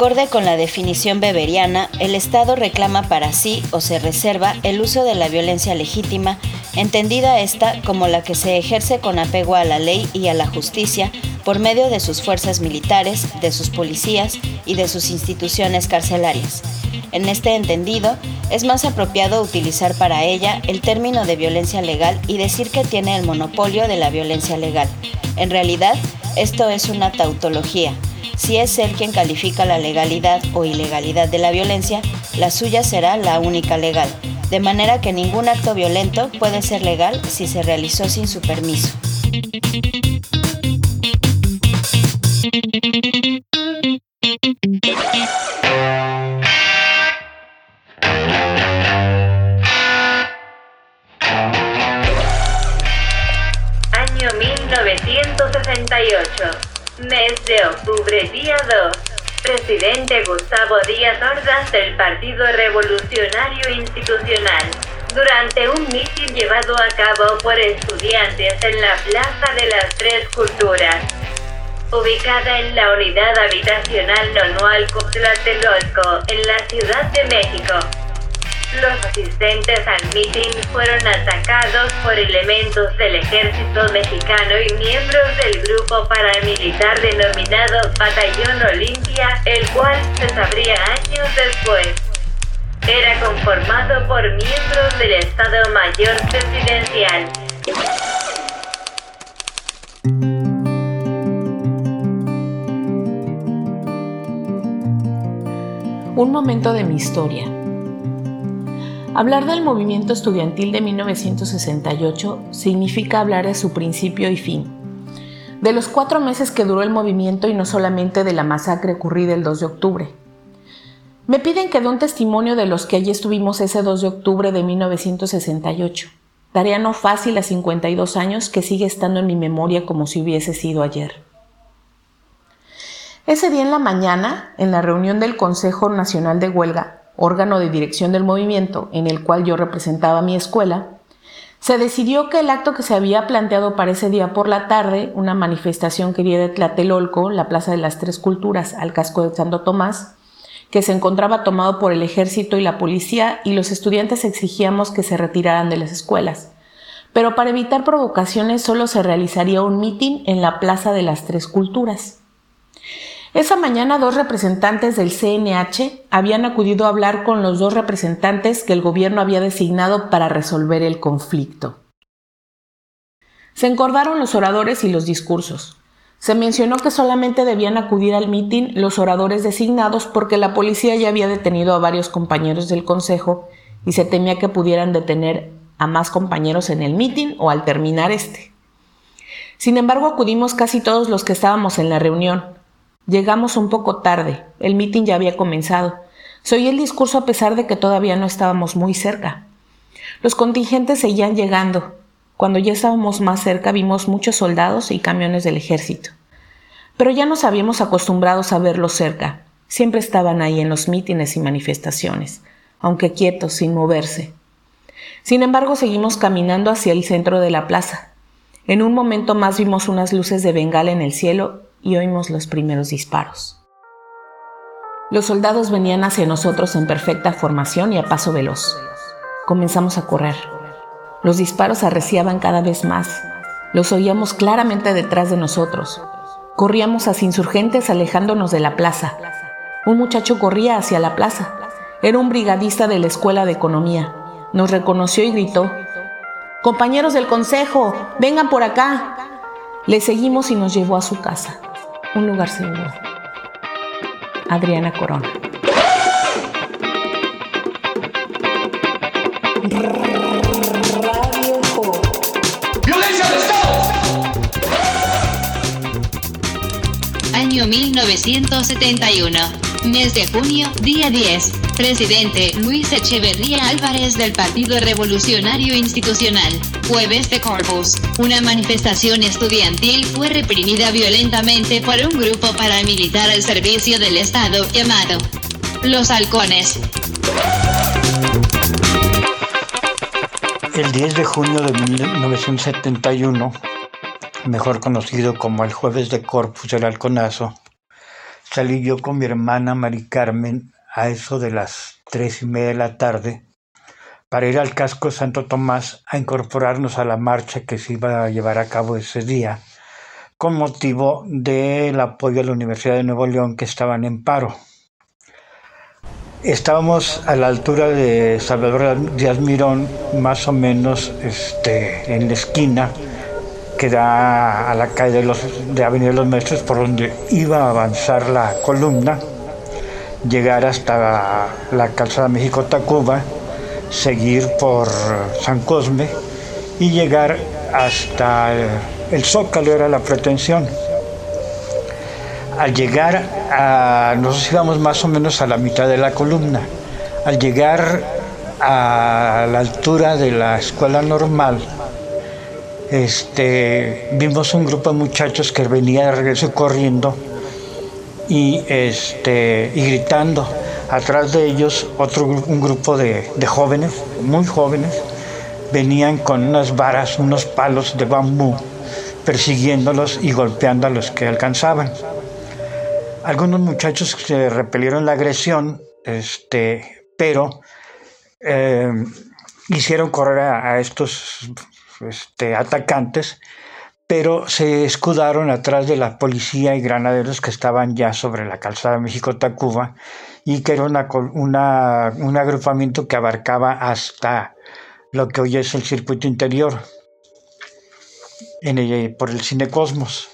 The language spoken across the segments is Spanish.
Acorde con la definición weberiana, el Estado reclama para sí o se reserva el uso de la violencia legítima, entendida esta como la que se ejerce con apego a la ley y a la justicia por medio de sus fuerzas militares, de sus policías y de sus instituciones carcelarias. En este entendido, es más apropiado utilizar para ella el término de violencia legal y decir que tiene el monopolio de la violencia legal. En realidad, esto es una tautología. Si es él quien califica la legalidad o ilegalidad de la violencia, la suya será la única legal, de manera que ningún acto violento puede ser legal si se realizó sin su permiso. Año 1968. Mes de octubre, día 2. Presidente Gustavo Díaz Ordaz del Partido Revolucionario Institucional. Durante un mitin llevado a cabo por estudiantes en la Plaza de las Tres Culturas, ubicada en la unidad habitacional Nonualco Tlatelolco, en la Ciudad de México. Los asistentes al mitin fueron atacados por elementos del ejército mexicano y miembros del grupo paramilitar denominado Batallón Olimpia, el cual se sabría años después. Era conformado por miembros del Estado Mayor Presidencial. Un momento de mi historia. Hablar del movimiento estudiantil de 1968 significa hablar de su principio y fin, de los 4 meses que duró el movimiento y no solamente de la masacre ocurrida el 2 de octubre. Me piden que dé un testimonio de los que allí estuvimos ese 2 de octubre de 1968, tarea no fácil a 52 años que sigue estando en mi memoria como si hubiese sido ayer. Ese día en la mañana, en la reunión del Consejo Nacional de Huelga, órgano de dirección del movimiento en el cual yo representaba a mi escuela, se decidió que el acto que se había planteado para ese día por la tarde, una manifestación que iría de Tlatelolco, la Plaza de las Tres Culturas, al casco de Santo Tomás, que se encontraba tomado por el ejército y la policía, y los estudiantes exigíamos que se retiraran de las escuelas. Pero para evitar provocaciones solo se realizaría un mitin en la Plaza de las Tres Culturas. Esa mañana 2 representantes del CNH habían acudido a hablar con los 2 representantes que el gobierno había designado para resolver el conflicto. Se encordaron los oradores y los discursos. Se mencionó que solamente debían acudir al mitin los oradores designados porque la policía ya había detenido a varios compañeros del consejo y se temía que pudieran detener a más compañeros en el mitin o al terminar este. Sin embargo, acudimos casi todos los que estábamos en la reunión. Llegamos un poco tarde, el mitin ya había comenzado. Se oía el discurso a pesar de que todavía no estábamos muy cerca. Los contingentes seguían llegando. Cuando ya estábamos más cerca vimos muchos soldados y camiones del ejército. Pero ya nos habíamos acostumbrado a verlos cerca. Siempre estaban ahí en los mítines y manifestaciones, aunque quietos, sin moverse. Sin embargo, seguimos caminando hacia el centro de la plaza. En un momento más vimos unas luces de bengala en el cielo y oímos los primeros disparos. Los soldados venían hacia nosotros en perfecta formación y a paso veloz. Comenzamos a correr. Los disparos arreciaban cada vez más. Los oíamos claramente detrás de nosotros. Corríamos hacia insurgentes alejándonos de la plaza. Un muchacho corría hacia la plaza. Era un brigadista de la Escuela de Economía. Nos reconoció y gritó: «Compañeros del consejo, vengan por acá». Le seguimos y nos llevó a su casa. Un lugar seguro. Adriana Corona. Radio Ho. ¡Violencia de Estado! Año 1971. Mes de junio, día 10. Presidente Luis Echeverría Álvarez del Partido Revolucionario Institucional. Jueves de Corpus. Una manifestación estudiantil fue reprimida violentamente por un grupo paramilitar al servicio del Estado llamado Los Halcones. El 10 de junio de 1971, mejor conocido como el Jueves de Corpus del Halconazo, salí yo con mi hermana Mari Carmen a eso de las 3:30 de la tarde para ir al casco de Santo Tomás a incorporarnos a la marcha que se iba a llevar a cabo ese día con motivo del apoyo a la Universidad de Nuevo León, que estaban en paro. Estábamos a la altura de Salvador Díaz Mirón, más o menos en la esquina que da a la calle de Avenida de los Maestros, por donde iba a avanzar la columna, llegar hasta la calzada México-Tacuba, seguir por San Cosme y llegar hasta el Zócalo, era la pretensión. Al llegar nosotros íbamos más o menos a la mitad de la columna. Al llegar a la altura de la escuela normal, vimos un grupo de muchachos que venía de regreso corriendo y gritando. Atrás de ellos un grupo de jóvenes, muy jóvenes, venían con unas varas, unos palos de bambú, persiguiéndolos y golpeando a los que alcanzaban. Algunos muchachos se repelieron la agresión, pero hicieron correr a estos atacantes, pero se escudaron atrás de la policía y granaderos que estaban ya sobre la calzada México-Tacuba, y que era un agrupamiento que abarcaba hasta lo que hoy es el circuito interior, por el Cine Cosmos.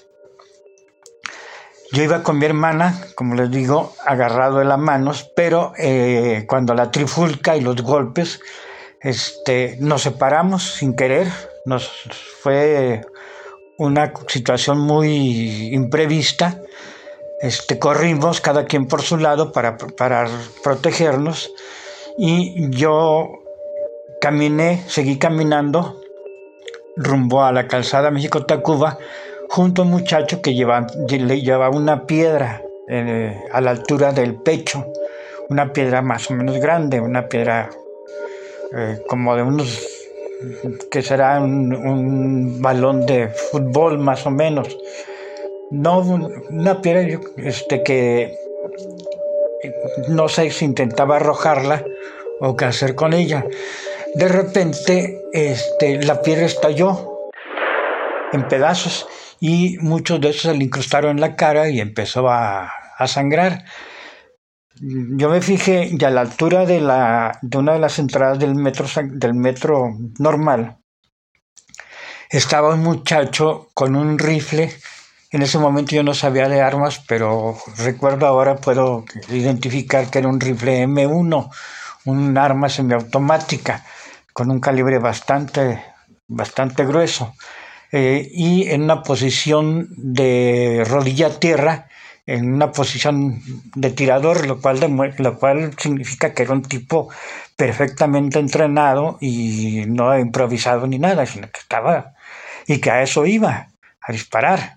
Yo iba con mi hermana, como les digo, agarrado de las manos, pero cuando la trifulca y los golpes, nos separamos sin querer. Fue una situación muy imprevista. Corrimos cada quien por su lado para protegernos, y yo seguí caminando rumbo a la calzada México-Tacuba, junto a un muchacho que le llevaba una piedra a la altura del pecho, una piedra más o menos grande, una piedra como de unos, que será un balón de fútbol más o menos. No, una piedra que no sé si intentaba arrojarla o qué hacer con ella. De repente la piedra estalló en pedazos y muchos de esos se le incrustaron en la cara y empezó a sangrar. Yo me fijé, y a la altura de una de las entradas del metro normal estaba un muchacho con un rifle. En ese momento yo no sabía de armas, pero recuerdo ahora, puedo identificar que era un rifle M1, un arma semiautomática con un calibre bastante grueso, y en una posición de rodilla a tierra, en una posición de tirador, lo cual significa que era un tipo perfectamente entrenado y no improvisado ni nada, sino que estaba, y que a eso iba, a disparar.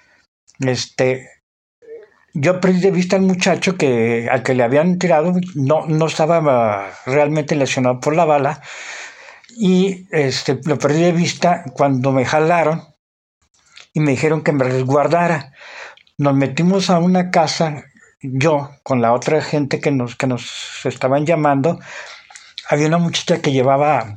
Yo perdí de vista al muchacho al que le habían tirado, no estaba realmente lesionado por la bala, y lo perdí de vista cuando me jalaron y me dijeron que me resguardara. Nos metimos a una casa, yo con la otra gente que nos estaban llamando. Había una muchacha que llevaba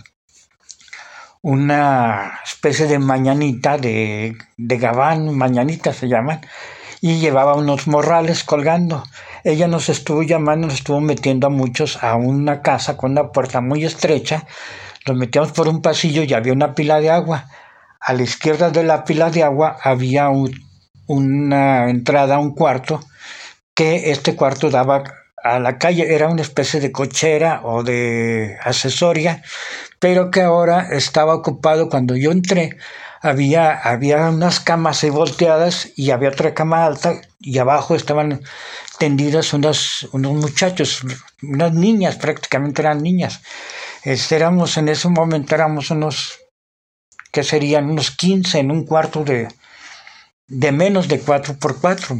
una especie de mañanita, de gabán, mañanitas se llaman, y llevaba unos morrales colgando. Ella nos estuvo llamando, nos estuvo metiendo a muchos a una casa con una puerta muy estrecha. Nos metíamos por un pasillo y había una pila de agua. A la izquierda de la pila de agua había una entrada a un cuarto, que este cuarto daba a la calle. Era una especie de cochera o de accesoria, pero que ahora estaba ocupado. Cuando yo entré, había unas camas ahí volteadas y había otra cama alta, y abajo estaban tendidas unos muchachos, unas niñas, prácticamente eran niñas. En ese momento éramos unos, que serían unos 15 en un cuarto de menos de 4x4.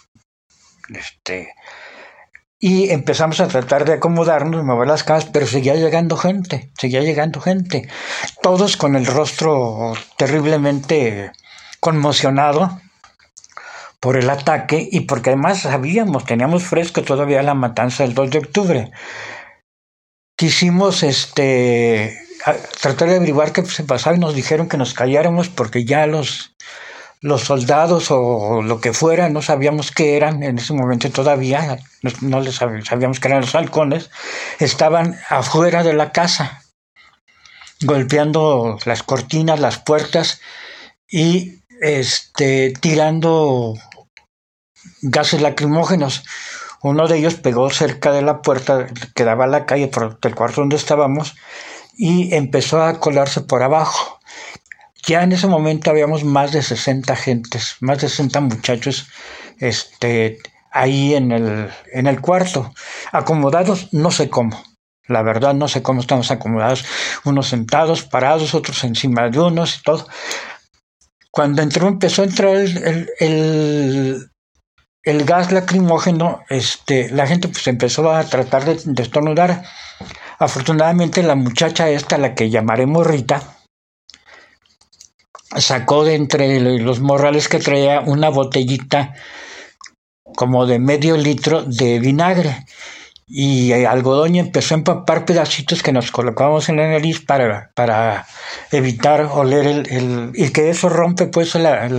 Y empezamos a tratar de acomodarnos, mover las camas, pero seguía llegando gente, todos con el rostro terriblemente conmocionado, por el ataque y porque además teníamos fresco todavía la matanza del 2 de octubre. Quisimos tratar de averiguar qué se pasaba y nos dijeron que nos calláramos porque ya los soldados o lo que fuera, no sabíamos qué eran en ese momento todavía, no les sabíamos que eran los halcones, estaban afuera de la casa, golpeando las cortinas, las puertas y tirando gases lacrimógenos. Uno de ellos pegó cerca de la puerta que daba a la calle por el cuarto donde estábamos y empezó a colarse por abajo. Ya en ese momento habíamos más de 60 gentes, más de 60 muchachos ahí en el cuarto, acomodados, no sé cómo. La verdad no sé cómo estamos acomodados, unos sentados, parados, otros encima de unos y todo. Cuando empezó a entrar el gas lacrimógeno, la gente pues empezó a tratar de estornudar. Afortunadamente la muchacha esta, la que llamaremos Rita, sacó de entre los morrales que traía una botellita como de medio litro de vinagre y algodón y empezó a empapar pedacitos que nos colocábamos en la nariz para evitar oler y que eso rompe pues el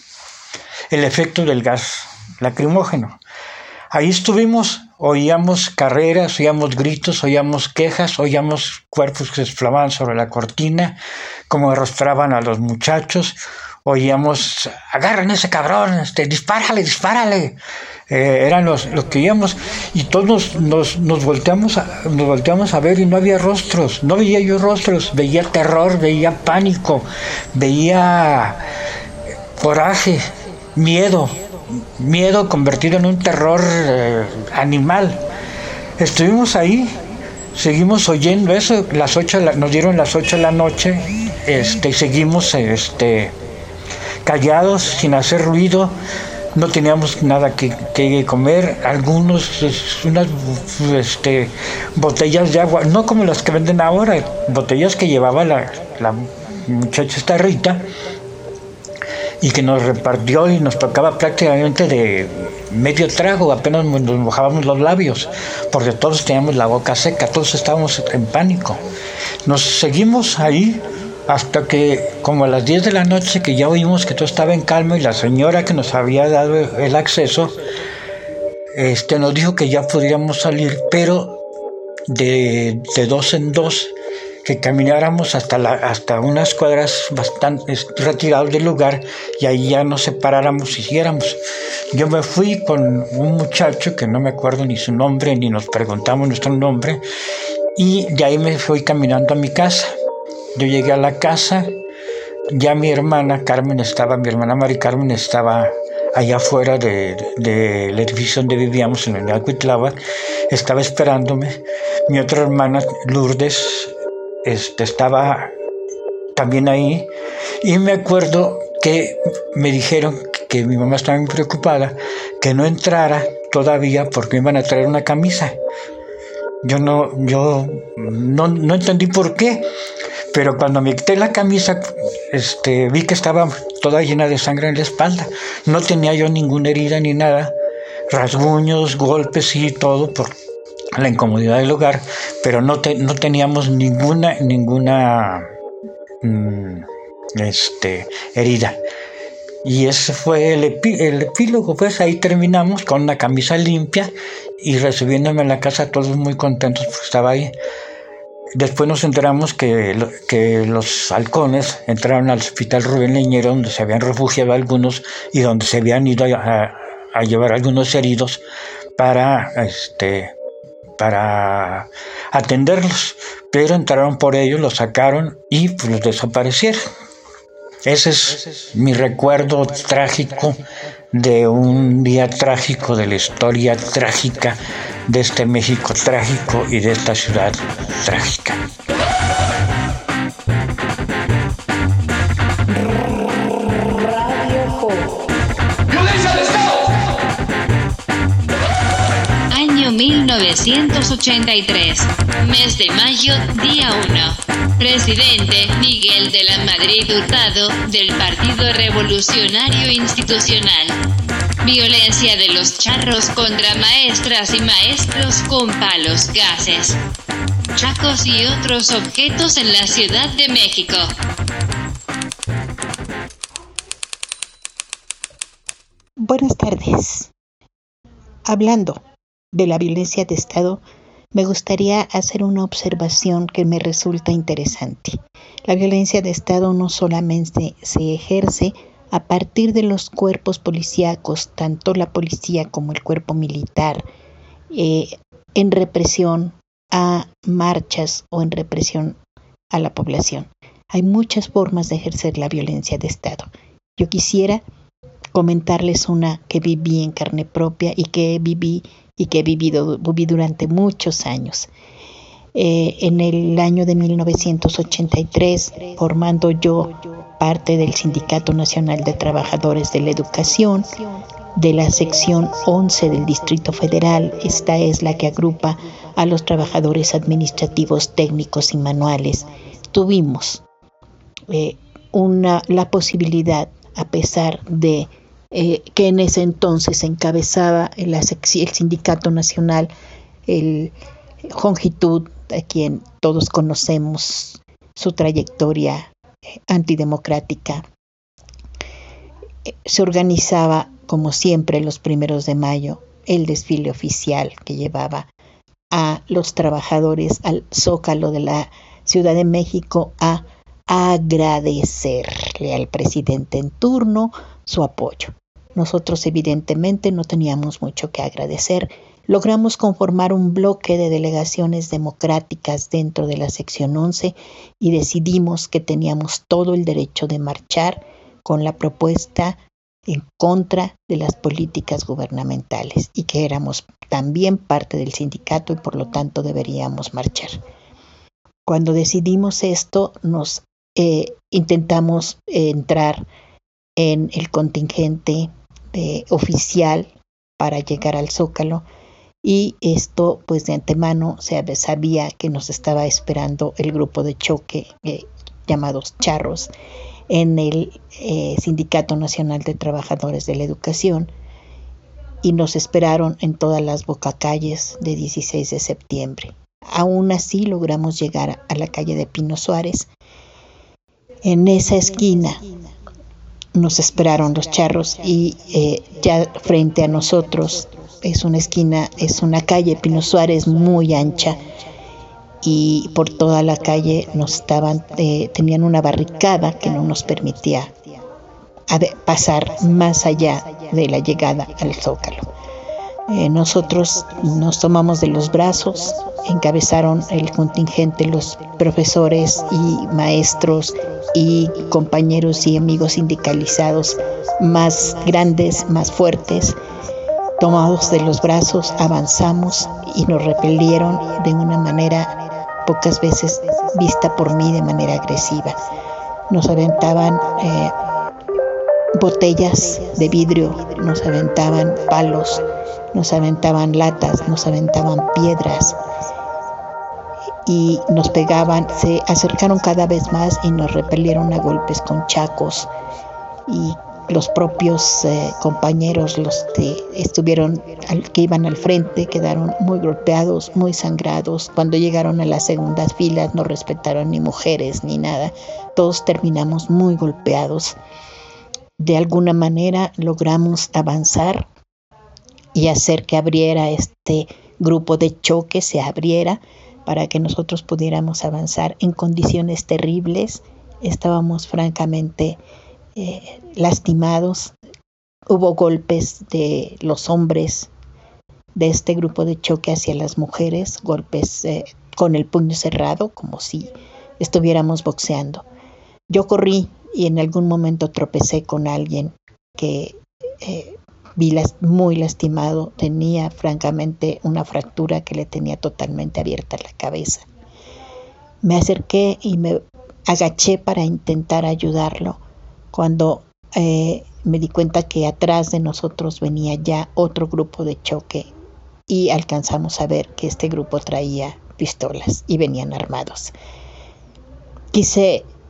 efecto del gas lacrimógeno. Ahí estuvimos, oíamos carreras, oíamos gritos, oíamos quejas, oíamos cuerpos que se desplomaban sobre la cortina, como arrastraban a los muchachos, oíamos, agarren a ese cabrón, dispárale. Eran los que oíamos y todos nos volteamos a ver y no había rostros, no veía yo rostros, veía terror, veía pánico, veía coraje, miedo convertido en un terror animal. Estuvimos ahí, seguimos oyendo eso, nos dieron las 8 de la noche, y seguimos callados, sin hacer ruido, no teníamos nada que comer, unas botellas de agua, no como las que venden ahora, botellas que llevaba la muchacha esta Rita, y que nos repartió y nos tocaba prácticamente de medio trago, apenas nos mojábamos los labios, porque todos teníamos la boca seca, todos estábamos en pánico. Nos seguimos ahí hasta que como a las 10 de la noche que ya oímos que todo estaba en calma y la señora que nos había dado el acceso nos dijo que ya podríamos salir, pero de 2 en 2, que camináramos hasta unas cuadras bastante retirados del lugar y ahí ya nos separáramos y siguiéramos. Yo me fui con un muchacho que no me acuerdo ni su nombre, ni nos preguntamos nuestro nombre, y de ahí me fui caminando a mi casa. Yo llegué a la casa, ya mi hermana Mari Carmen estaba allá afuera del edificio donde vivíamos, en la unidad Cuitláhuac, estaba esperándome. Mi otra hermana, Lourdes, estaba también ahí, y me acuerdo que me dijeron que mi mamá estaba muy preocupada, que no entrara todavía porque me iban a traer una camisa. Yo no entendí por qué, pero cuando me quité la camisa, vi que estaba toda llena de sangre en la espalda. No tenía yo ninguna herida ni nada, rasguños, golpes y todo por la incomodidad del hogar, pero no teníamos ninguna herida. Y ese fue el epílogo, pues ahí terminamos con una camisa limpia y recibiéndome en la casa todos muy contentos porque estaba ahí. Después nos enteramos que los halcones entraron al hospital Rubén Leñero, donde se habían refugiado algunos y donde se habían ido a llevar algunos heridos para atenderlos, pero entraron por ellos, los sacaron y pues los desaparecieron. Ese es mi recuerdo trágico de un día trágico, de la historia trágica de este México trágico y de esta ciudad trágica. Año 1983, mes de mayo, día 1. Presidente Miguel de la Madrid Hurtado, del Partido Revolucionario Institucional. Violencia de los charros contra maestras y maestros con palos, gases, chacos y otros objetos en la Ciudad de México. Buenas tardes. Hablando de la violencia de Estado, me gustaría hacer una observación que me resulta interesante. La violencia de Estado no solamente se ejerce a partir de los cuerpos policíacos, tanto la policía como el cuerpo militar, en represión a marchas o en represión a la población. Hay muchas formas de ejercer la violencia de Estado. Yo quisiera comentarles una que viví en carne propia y que viví durante muchos años. En el año de 1983, formando yo parte del Sindicato Nacional de Trabajadores de la Educación, de la sección 11 del Distrito Federal, esta es la que agrupa a los trabajadores administrativos, técnicos y manuales, tuvimos la posibilidad, a pesar de que en ese entonces encabezaba el Sindicato Nacional, el Jongitud, a quien todos conocemos su trayectoria antidemocrática. Se organizaba, como siempre, los 1 de mayo, el desfile oficial que llevaba a los trabajadores al Zócalo de la Ciudad de México a agradecerle al presidente en turno su apoyo. Nosotros evidentemente no teníamos mucho que agradecer. Logramos conformar un bloque de delegaciones democráticas dentro de la sección 11 y decidimos que teníamos todo el derecho de marchar con la propuesta en contra de las políticas gubernamentales y que éramos también parte del sindicato y por lo tanto deberíamos marchar. Cuando decidimos esto, nos intentamos entrar en el contingente oficial para llegar al Zócalo. Y esto, pues de antemano, se sabía que nos estaba esperando el grupo de choque llamados charros en el Sindicato Nacional de Trabajadores de la Educación y nos esperaron en todas las bocacalles de 16 de septiembre. Aún así logramos llegar a la calle de Pino Suárez. En esa esquina nos esperaron los charros y ya frente a nosotros es una calle Pino Suárez muy ancha y por toda la calle tenían una barricada que no nos permitía pasar más allá de la llegada al Zócalo. Nosotros nos tomamos de los brazos, encabezaron el contingente los profesores y maestros y compañeros y amigos sindicalizados más grandes, más fuertes. Tomados de los brazos, avanzamos y nos repelieron de una manera pocas veces vista por mí de manera agresiva. Nos aventaban botellas de vidrio, nos aventaban palos, nos aventaban latas, nos aventaban piedras y nos pegaban. Se acercaron cada vez más y nos repelieron a golpes con chacos y los propios compañeros, los que que iban al frente, quedaron muy golpeados, muy sangrados. Cuando llegaron a las segundas filas no respetaron ni mujeres ni nada. Todos terminamos muy golpeados. De alguna manera logramos avanzar y hacer que abriera este grupo de choque, se abriera para que nosotros pudiéramos avanzar en condiciones terribles. Estábamos francamente lastimados. Hubo golpes de los hombres de este grupo de choque hacia las mujeres, golpes con el puño cerrado, como si estuviéramos boxeando. Yo corrí y en algún momento tropecé con alguien que vi muy lastimado. Tenía francamente una fractura que le tenía totalmente abierta la cabeza. Me acerqué y me agaché para intentar ayudarlo, cuando me di cuenta que atrás de nosotros venía ya otro grupo de choque y alcanzamos a ver que este grupo traía pistolas y venían armados. Quise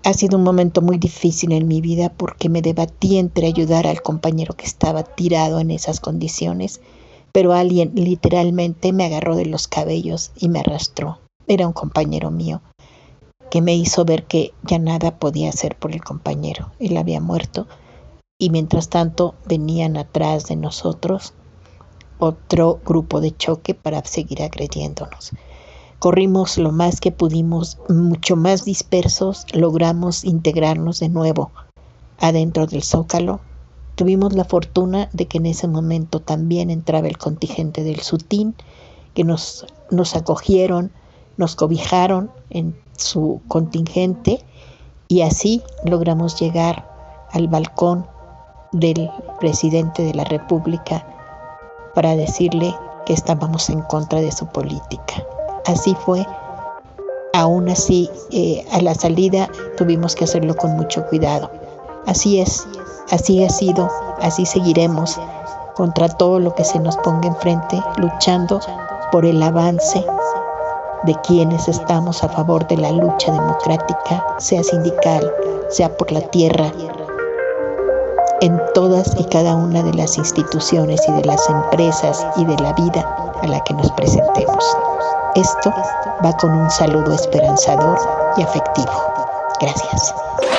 Ha sido un momento muy difícil en mi vida porque me debatí entre ayudar al compañero que estaba tirado en esas condiciones, pero alguien literalmente me agarró de los cabellos y me arrastró. Era un compañero mío que me hizo ver que ya nada podía hacer por el compañero. Él había muerto y mientras tanto venían atrás de nosotros otro grupo de choque para seguir agrediéndonos. Corrimos lo más que pudimos, mucho más dispersos, logramos integrarnos de nuevo adentro del Zócalo. Tuvimos la fortuna de que en ese momento también entraba el contingente del SUTIN, que nos acogieron, nos cobijaron en su contingente y así logramos llegar al balcón del presidente de la República para decirle que estábamos en contra de su política. Así fue. Aún así, a la salida tuvimos que hacerlo con mucho cuidado. Así es, así ha sido, así seguiremos contra todo lo que se nos ponga enfrente, luchando por el avance de quienes estamos a favor de la lucha democrática, sea sindical, sea por la tierra, en todas y cada una de las instituciones y de las empresas y de la vida a la que nos presentemos. Esto va con un saludo esperanzador y afectivo. Gracias.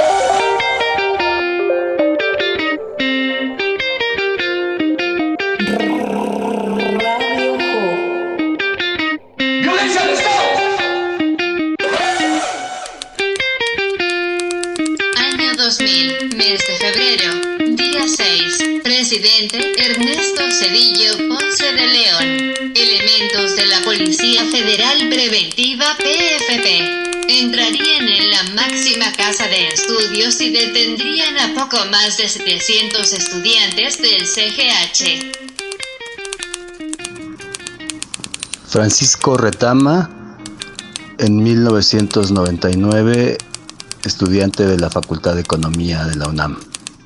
¡Violencia al Estado! Año 2000, mes de febrero, día 6. Presidente Ernesto Zedillo Ponce de León. Elementos de la Policía Federal Preventiva PFP entrarían en la máxima casa de estudios y detendrían a poco más de 700 estudiantes del CGH. Francisco Retama, en 1999, estudiante de la Facultad de Economía de la UNAM.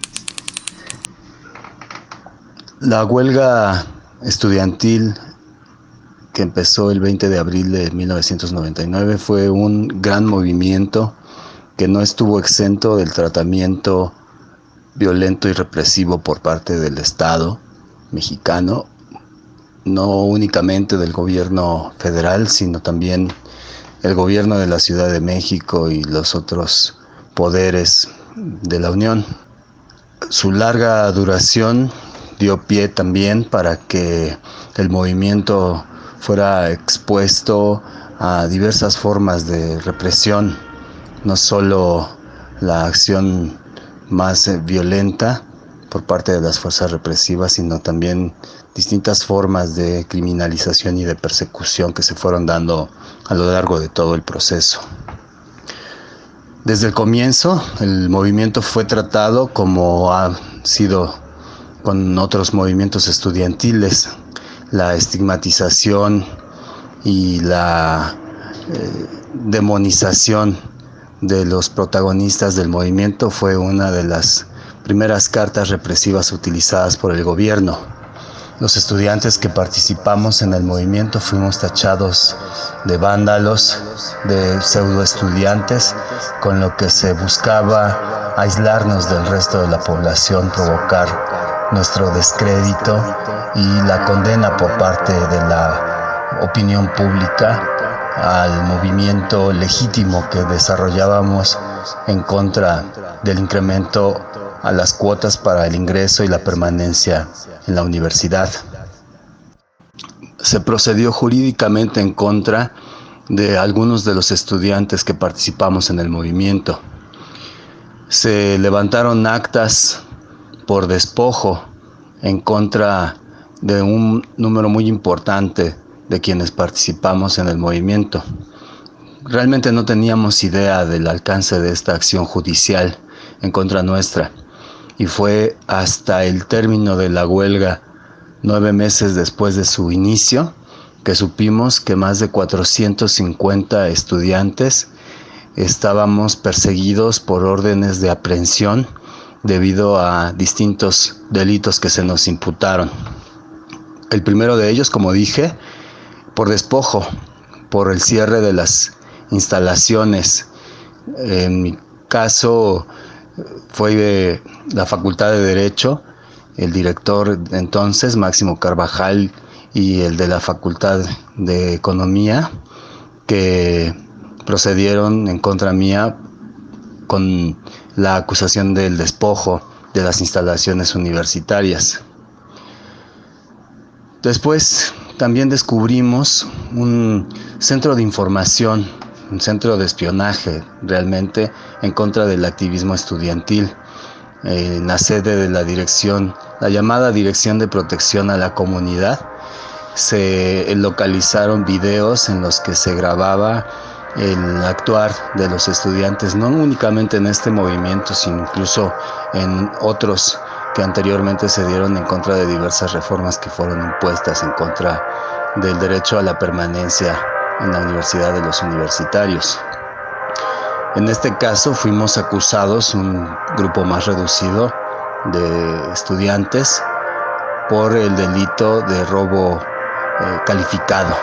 La huelga estudiantil que empezó el 20 de abril de 1999 fue un gran movimiento que no estuvo exento del tratamiento violento y represivo por parte del Estado mexicano, no únicamente del gobierno federal, sino también el gobierno de la Ciudad de México y los otros poderes de la Unión. Su larga duración dio pie también para que el movimiento fuera expuesto a diversas formas de represión, no solo la acción más violenta por parte de las fuerzas represivas, sino también distintas formas de criminalización y de persecución que se fueron dando a lo largo de todo el proceso. Desde el comienzo, el movimiento fue tratado como ha sido con otros movimientos estudiantiles. La estigmatización y la demonización de los protagonistas del movimiento fue una de las primeras cartas represivas utilizadas por el gobierno. Los estudiantes que participamos en el movimiento fuimos tachados de vándalos, de pseudoestudiantes, con lo que se buscaba aislarnos del resto de la población, provocar nuestro descrédito y la condena por parte de la opinión pública al movimiento legítimo que desarrollábamos en contra del incremento a las cuotas para el ingreso y la permanencia en la universidad. Se procedió jurídicamente en contra de algunos de los estudiantes que participamos en el movimiento. Se levantaron actas por despojo en contra de un número muy importante de quienes participamos en el movimiento. Realmente no teníamos idea del alcance de esta acción judicial en contra nuestra, y fue hasta el término de la huelga, 9 meses después de su inicio, que supimos que más de 450 estudiantes estábamos perseguidos por órdenes de aprehensión debido a distintos delitos que se nos imputaron. El primero de ellos, como dije, por despojo, por el cierre de las instalaciones. En mi caso fue la Facultad de Derecho, el director entonces, Máximo Carvajal, y el de la Facultad de Economía, que procedieron en contra mía con la acusación del despojo de las instalaciones universitarias. Después también descubrimos un centro de información, un centro de espionaje realmente en contra del activismo estudiantil, en la sede de la dirección, la llamada Dirección de Protección a la Comunidad. Se localizaron videos en los que se grababa el actuar de los estudiantes, no únicamente en este movimiento, sino incluso en otros que anteriormente se dieron en contra de diversas reformas que fueron impuestas en contra del derecho a la permanencia en la universidad de los universitarios. En este caso fuimos acusados, un grupo más reducido de estudiantes, por el delito de robo calificado.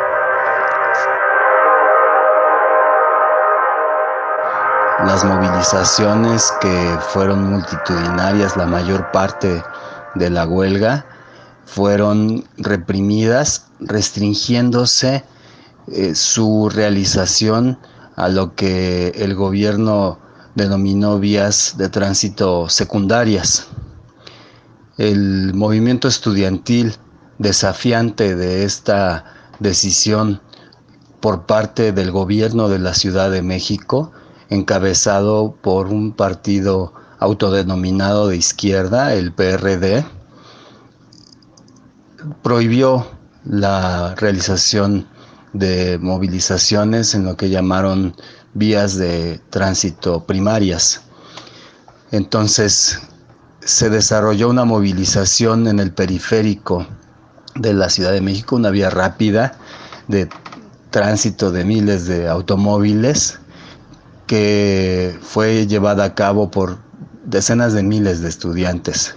Las movilizaciones, que fueron multitudinarias, la mayor parte de la huelga, fueron reprimidas, restringiéndose su realización a lo que el gobierno denominó vías de tránsito secundarias. El movimiento estudiantil, desafiante de esta decisión por parte del gobierno de la Ciudad de México, encabezado por un partido autodenominado de izquierda, el PRD, prohibió la realización de movilizaciones en lo que llamaron vías de tránsito primarias. Entonces se desarrolló una movilización en el periférico de la Ciudad de México, una vía rápida de tránsito de miles de automóviles, que fue llevada a cabo por decenas de miles de estudiantes.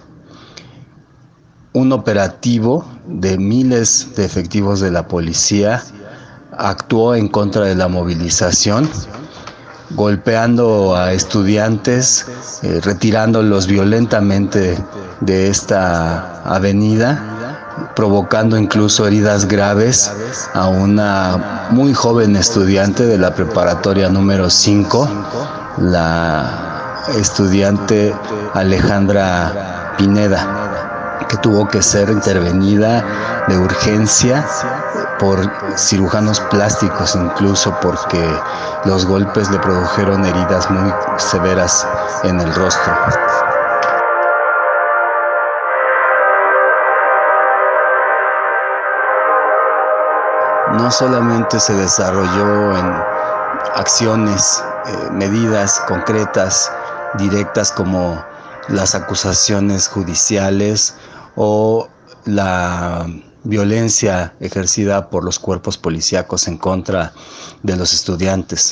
Un operativo de miles de efectivos de la policía actuó en contra de la movilización, golpeando a estudiantes, retirándolos violentamente de esta avenida, provocando incluso heridas graves a una muy joven estudiante de la preparatoria número 5, la estudiante Alejandra Pineda, que tuvo que ser intervenida de urgencia por cirujanos plásticos, incluso porque los golpes le produjeron heridas muy severas en el rostro. No solamente se desarrolló en acciones, medidas concretas, directas, como las acusaciones judiciales o la violencia ejercida por los cuerpos policíacos en contra de los estudiantes.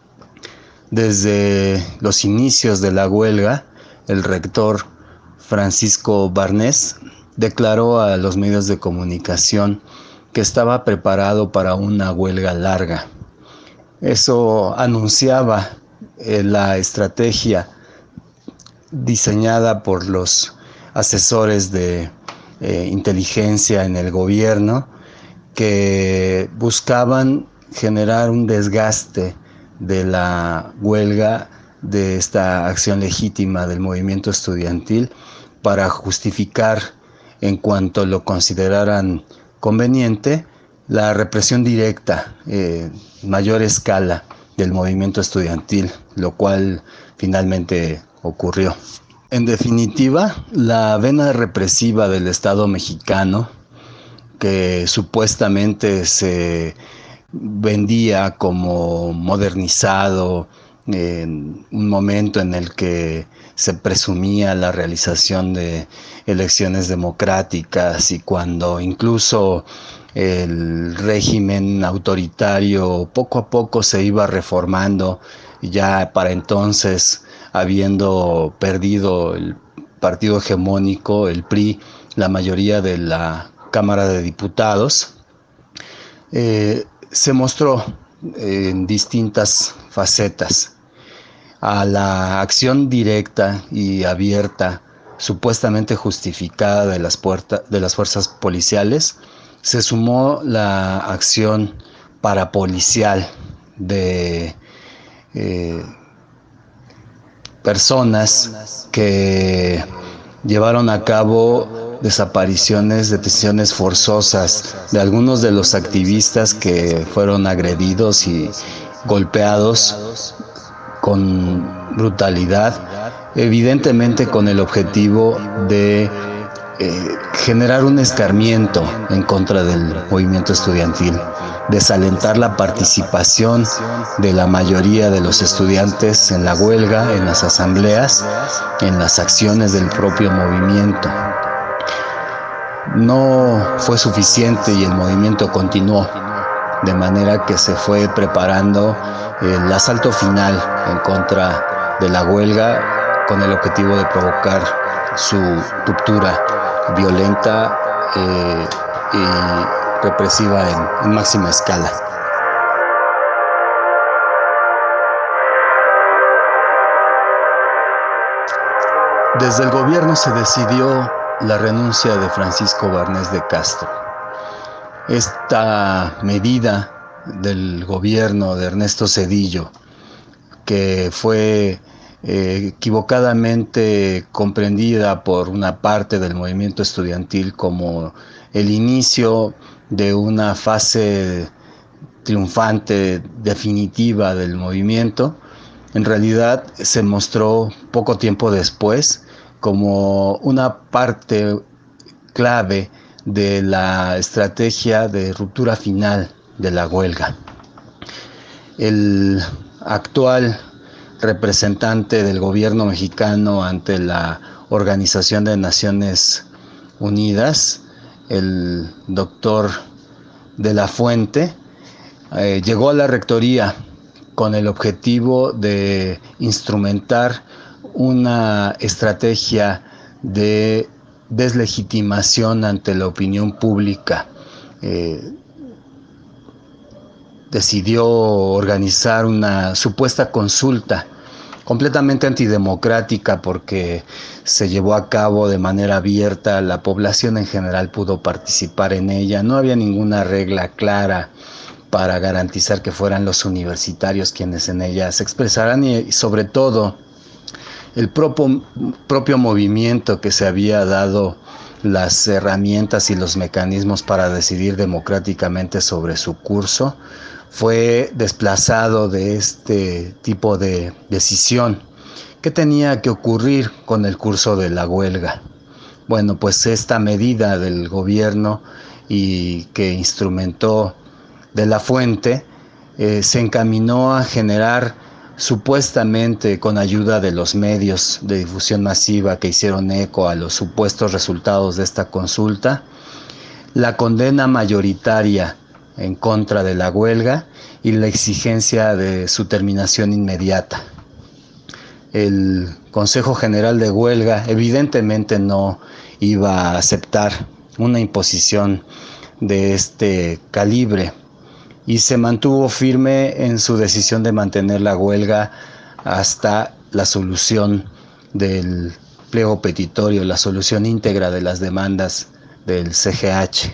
Desde los inicios de la huelga, el rector Francisco Barnés declaró a los medios de comunicación que estaba preparado para una huelga larga. Eso anunciaba la estrategia diseñada por los asesores de inteligencia en el gobierno, que buscaban generar un desgaste de la huelga, de esta acción legítima del movimiento estudiantil, para justificar, en cuanto lo consideraran conveniente, la represión directa, mayor escala del movimiento estudiantil, lo cual finalmente ocurrió. En definitiva, la vena represiva del Estado mexicano, que supuestamente se vendía como modernizado, en un momento en el que se presumía la realización de elecciones democráticas, y cuando incluso el régimen autoritario poco a poco se iba reformando, ya para entonces habiendo perdido el partido hegemónico, el PRI, la mayoría de la Cámara de Diputados, se mostró en distintas facetas. A la acción directa y abierta, supuestamente justificada de las fuerzas policiales, se sumó la acción parapolicial de personas que llevaron a cabo desapariciones, detenciones forzosas de algunos de los activistas que fueron agredidos y golpeados con brutalidad, evidentemente con el objetivo de generar un escarmiento en contra del movimiento estudiantil, desalentar la participación de la mayoría de los estudiantes en la huelga, en las asambleas, en las acciones del propio movimiento. No fue suficiente y el movimiento continuó, de manera que se fue preparando el asalto final en contra de la huelga con el objetivo de provocar su ruptura violenta y represiva en máxima escala. Desde el gobierno se decidió la renuncia de Francisco Barnés de Castro. Esta medida del gobierno de Ernesto Zedillo, que fue equivocadamente comprendida por una parte del movimiento estudiantil como el inicio de una fase triunfante definitiva del movimiento, en realidad se mostró poco tiempo después como una parte clave de la estrategia de ruptura final de la huelga. El actual representante del gobierno mexicano ante la Organización de Naciones Unidas, el doctor de la Fuente, llegó a la rectoría con el objetivo de instrumentar una estrategia de deslegitimación ante la opinión pública. Decidió organizar una supuesta consulta completamente antidemocrática porque se llevó a cabo de manera abierta, la población en general pudo participar en ella, no había ninguna regla clara para garantizar que fueran los universitarios quienes en ella se expresaran y sobre todo el propio movimiento que se había dado las herramientas y los mecanismos para decidir democráticamente sobre su curso, fue desplazado de este tipo de decisión. ¿Qué tenía que ocurrir con el curso de la huelga? Bueno, pues esta medida del gobierno y que instrumentó de la Fuente se encaminó a generar supuestamente con ayuda de los medios de difusión masiva que hicieron eco a los supuestos resultados de esta consulta, la condena mayoritaria en contra de la huelga y la exigencia de su terminación inmediata. El Consejo General de Huelga evidentemente no iba a aceptar una imposición de este calibre y se mantuvo firme en su decisión de mantener la huelga hasta la solución del pliego petitorio, la solución íntegra de las demandas del CGH.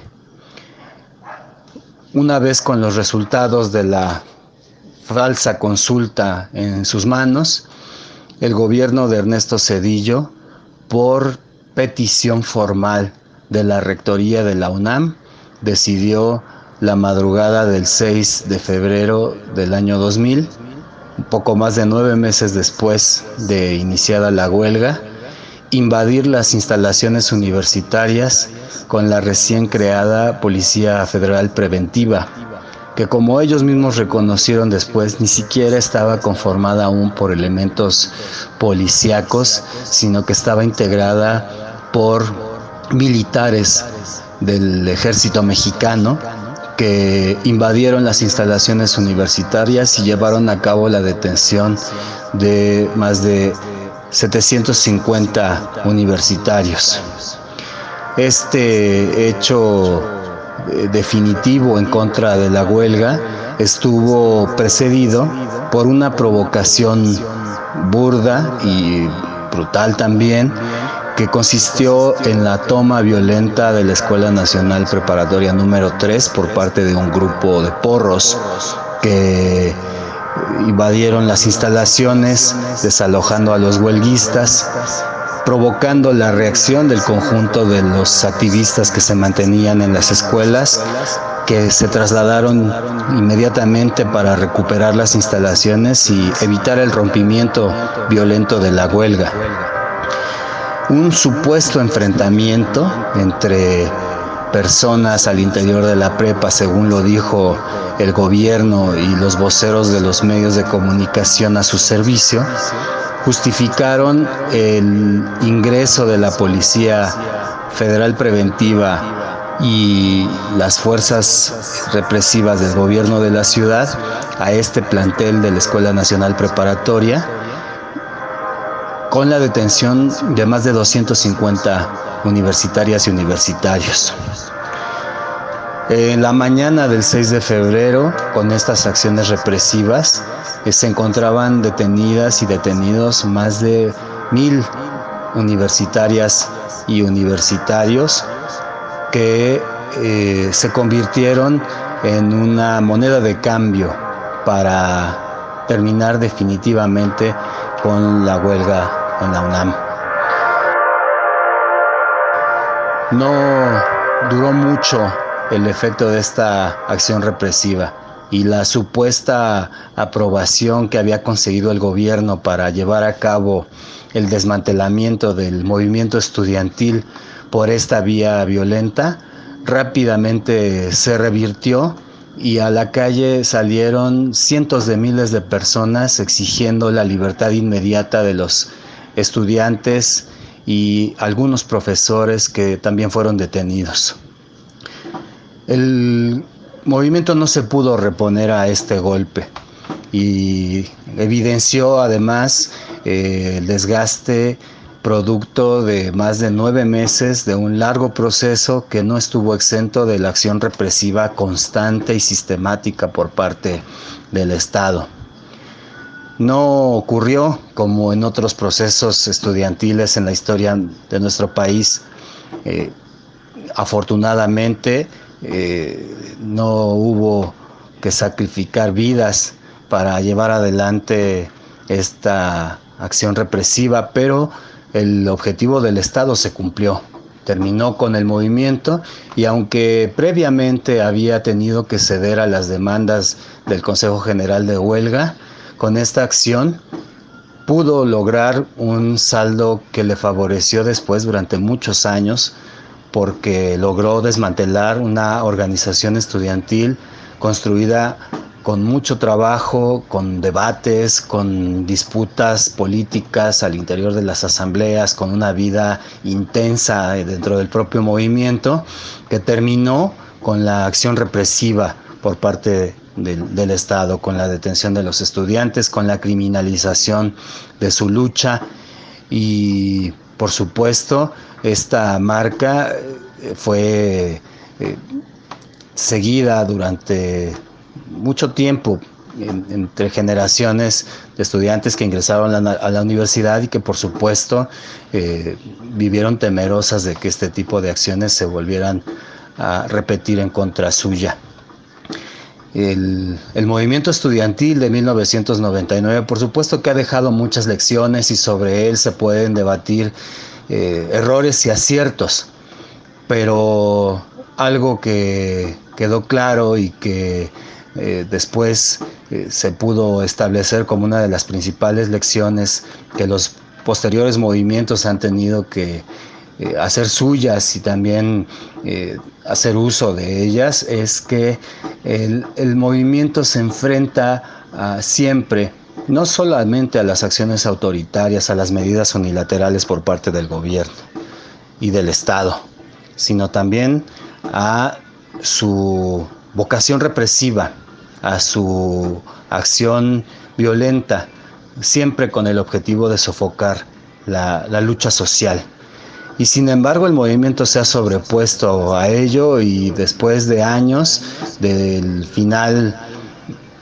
Una vez con los resultados de la falsa consulta en sus manos, el gobierno de Ernesto Zedillo, por petición formal de la rectoría de la UNAM, decidió la madrugada del 6 de febrero del año 2000, un poco más de 9 meses después de iniciada la huelga, invadir las instalaciones universitarias con la recién creada Policía Federal Preventiva, que como ellos mismos reconocieron después, ni siquiera estaba conformada aún por elementos policíacos, sino que estaba integrada por militares del ejército mexicano que invadieron las instalaciones universitarias y llevaron a cabo la detención de más de 750 universitarios. Este hecho definitivo en contra de la huelga estuvo precedido por una provocación burda y brutal también, que consistió en la toma violenta de la Escuela Nacional Preparatoria número 3 por parte de un grupo de porros que invadieron las instalaciones, desalojando a los huelguistas, provocando la reacción del conjunto de los activistas que se mantenían en las escuelas, que se trasladaron inmediatamente para recuperar las instalaciones y evitar el rompimiento violento de la huelga. Un supuesto enfrentamiento entre personas al interior de la prepa, según lo dijo el gobierno y los voceros de los medios de comunicación a su servicio, justificaron el ingreso de la Policía Federal Preventiva y las fuerzas represivas del gobierno de la ciudad a este plantel de la Escuela Nacional Preparatoria, con la detención de más de 250 universitarias y universitarios. En la mañana del 6 de febrero, con estas acciones represivas, se encontraban detenidas y detenidos más de 1,000 universitarias y universitarios que se convirtieron en una moneda de cambio para terminar definitivamente con la huelga en la UNAM. No duró mucho el efecto de esta acción represiva y la supuesta aprobación que había conseguido el gobierno para llevar a cabo el desmantelamiento del movimiento estudiantil por esta vía violenta rápidamente se revirtió y a la calle salieron cientos de miles de personas exigiendo la libertad inmediata de los estudiantes y algunos profesores que también fueron detenidos. El movimiento no se pudo reponer a este golpe y evidenció además el desgaste producto de más de 9 meses de un largo proceso que no estuvo exento de la acción represiva constante y sistemática por parte del Estado. No ocurrió como en otros procesos estudiantiles en la historia de nuestro país. Afortunadamente no hubo que sacrificar vidas para llevar adelante esta acción represiva, pero el objetivo del Estado se cumplió. Terminó con el movimiento y aunque previamente había tenido que ceder a las demandas del Consejo General de Huelga, con esta acción pudo lograr un saldo que le favoreció después durante muchos años, porque logró desmantelar una organización estudiantil construida con mucho trabajo, con debates, con disputas políticas al interior de las asambleas, con una vida intensa dentro del propio movimiento, que terminó con la acción represiva por parte del Estado, con la detención de los estudiantes, con la criminalización de su lucha y, por supuesto, esta marca fue seguida durante mucho tiempo entre generaciones de estudiantes que ingresaron a la universidad y que por supuesto vivieron temerosas de que este tipo de acciones se volvieran a repetir en contra suya. El movimiento estudiantil de 1999 por supuesto que ha dejado muchas lecciones y sobre él se pueden debatir errores y aciertos, pero algo que quedó claro y que después se pudo establecer como una de las principales lecciones que los posteriores movimientos han tenido que hacer suyas y también hacer uso de ellas, es que el movimiento se enfrenta siempre no solamente a las acciones autoritarias, a las medidas unilaterales por parte del gobierno y del Estado, sino también a su vocación represiva, a su acción violenta, siempre con el objetivo de sofocar la lucha social. Y sin embargo el movimiento se ha sobrepuesto a ello y después de años del final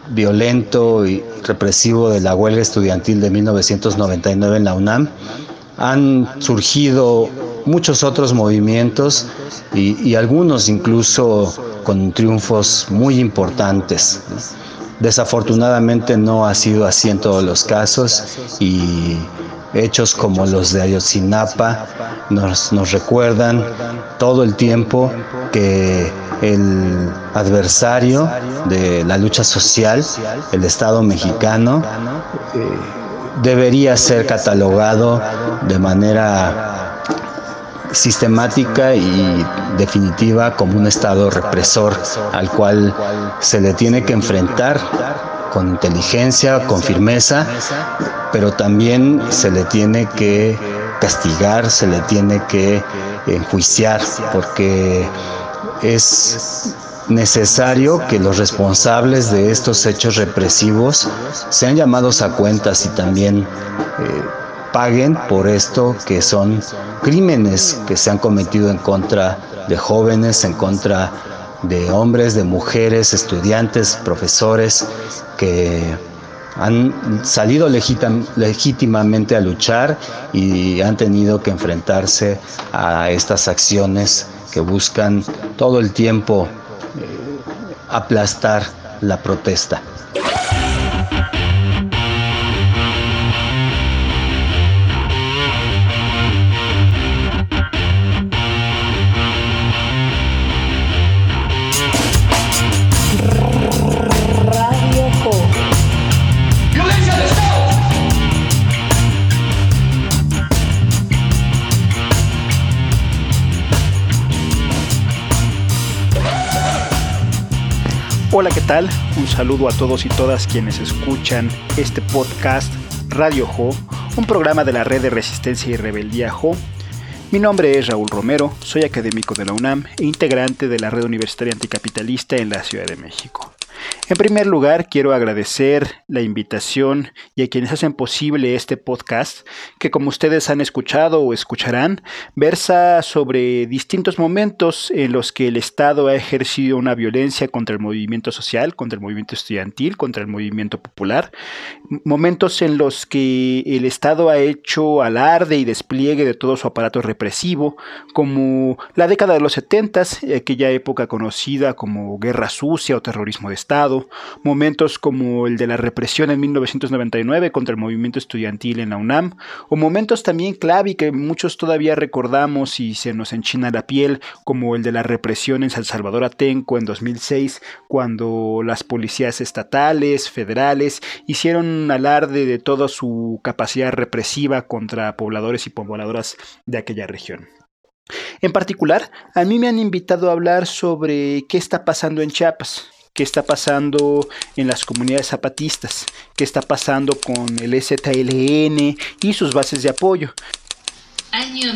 violento y represivo de la huelga estudiantil de 1999 en la UNAM, han surgido muchos otros movimientos y algunos incluso con triunfos muy importantes. Desafortunadamente no ha sido así en todos los casos y hechos como los de Ayotzinapa nos recuerdan todo el tiempo que el adversario de la lucha social, el Estado mexicano, debería ser catalogado de manera sistemática y definitiva como un Estado represor al cual se le tiene que enfrentar con inteligencia, con firmeza, pero también se le tiene que castigar, se le tiene que enjuiciar, porque es necesario que los responsables de estos hechos represivos sean llamados a cuentas y también paguen por esto, que son crímenes que se han cometido en contra de jóvenes, en contra de hombres, de mujeres, estudiantes, profesores que han salido legítimamente a luchar y han tenido que enfrentarse a estas acciones que buscan todo el tiempo aplastar la protesta. Hola, ¿qué tal? Un saludo a todos y todas quienes escuchan este podcast Radio Jo, un programa de la Red de Resistencia y Rebeldía Jo. Mi nombre es Raúl Romero, soy académico de la UNAM e integrante de la Red Universitaria Anticapitalista en la Ciudad de México. En primer lugar, quiero agradecer la invitación y a quienes hacen posible este podcast, que como ustedes han escuchado o escucharán, versa sobre distintos momentos en los que el Estado ha ejercido una violencia contra el movimiento social, contra el movimiento estudiantil, contra el movimiento popular, momentos en los que el Estado ha hecho alarde y despliegue de todo su aparato represivo, como la década de los 70s, aquella época conocida como Guerra Sucia o terrorismo de Estado, momentos como el de la represión en 1999 contra el movimiento estudiantil en la UNAM, o momentos también clave que muchos todavía recordamos y se nos enchina la piel, como el de la represión en San Salvador Atenco en 2006, cuando las policías estatales, federales, hicieron alarde de toda su capacidad represiva contra pobladores y pobladoras de aquella región. En particular, a mí me han invitado a hablar sobre qué está pasando en Chiapas, qué está pasando en las comunidades zapatistas, qué está pasando con el EZLN y sus bases de apoyo. Año